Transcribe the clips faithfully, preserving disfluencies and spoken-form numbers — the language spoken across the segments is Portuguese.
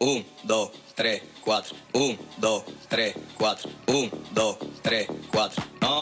Um, dois, três, quatro. Um, dois, três, quatro. Um, dois, três, quatro. Um,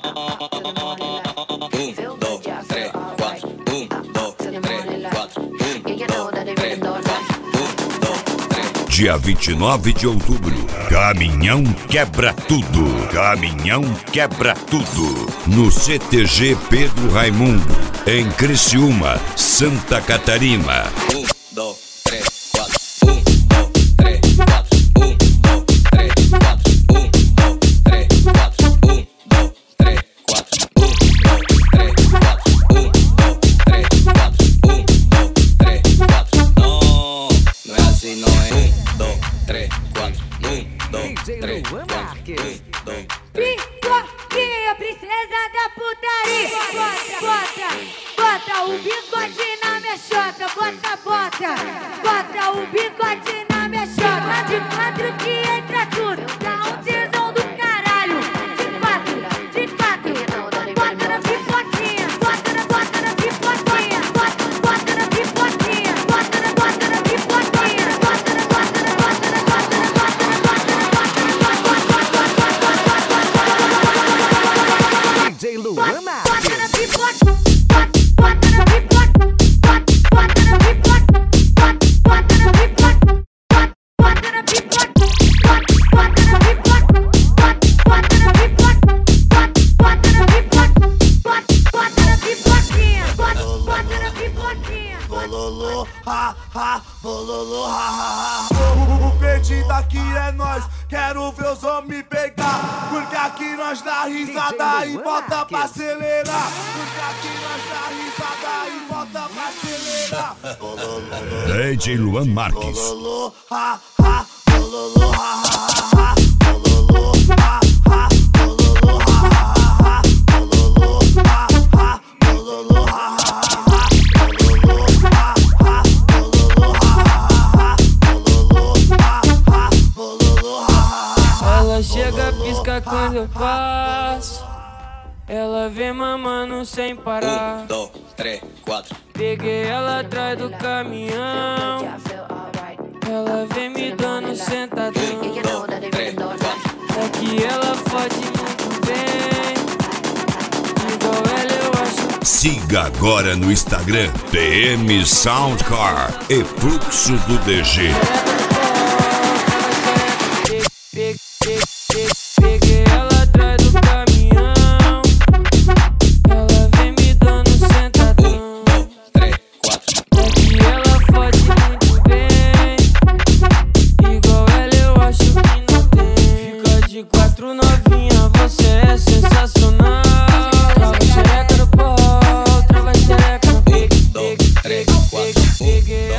dois, três, quatro. Um, dois, três, quatro. Um, dois, três, quatro. Dia vinte e nove de outubro, Caminhão Quebra Tudo. Caminhão Quebra Tudo. No C T G Pedro Raimundo, em Criciúma, Santa Catarina. Um, dois, três, quatro. Um, dois, três, quatro. Um, dois, três, quatro. Um, dois, três, quatro. Um, dois, três, quatro. Um, dois, três, quatro. Um, dois, três, quatro. Um, dois, três, quatro. Não, não é assim, não é. Um, dois, três, quatro. Um, dois, três, quatro. Um, dois, três. Pipoquinha, princesa da putaria. Bota, bota, bota o bigode na minha chota. Bota, bota, bota o bigode na minha chota. De quatro que entra tudo, dá um tesão do caralho. De quatro, de quatro, bota na pipoquinha. Bota na, bota na pipoquinha. Bota, bota na pipoquinha. Bota na, bota na pipoquinha. Bota na, bota na, bota na, bota na, bota na, bota na, D J Luan bota na pipoquinha. Bota na pipoquinha. Bota na pipoquinha. Bota na pipoquinha. Bota na pipoquinha. Bota na pipoquinha. Bota na pipoquinha. Bota na pipoquinha. Bota na pipoquinha. Bota na pipoquinha. Bololô, ha, ha, bololô, ha, ha, ha. O perdido aqui é nós, quero ver os homens pegar. Porque aqui nós dá risada e bota pra acelerar. Porque aqui nós dá risada e bota pra acelerar. Bololô, D J Luan Marques. bololô, ha, ha, bololô, ha, ha, ha. Bololô, ha, ha, bololô, ha, ha, ha. Bololô, ha, ha, bololô, ha, ha, ha. Ela chega, pisca quando eu passo. Ela vem mamando sem parar. Um, dois, três, quatro. Peguei ela atrás do caminhão. Ela vem me dando sentadão. Um, dois, três, quatro. É que ela fode muito bem. Igual ela eu acho. Siga agora no Instagram P M Soundcar e Fluxo do D G. Peguei ela atrás do caminhão. Ela vem me dando sentadão. Um, dois, três, quatro. É que ela fode muito bem. Igual ela eu acho que não tem. Fica de quatro novinha, você é sensacional. Trava xereca no pau, trava xereca no pique. Um, dois, três, quatro. Um, Peguei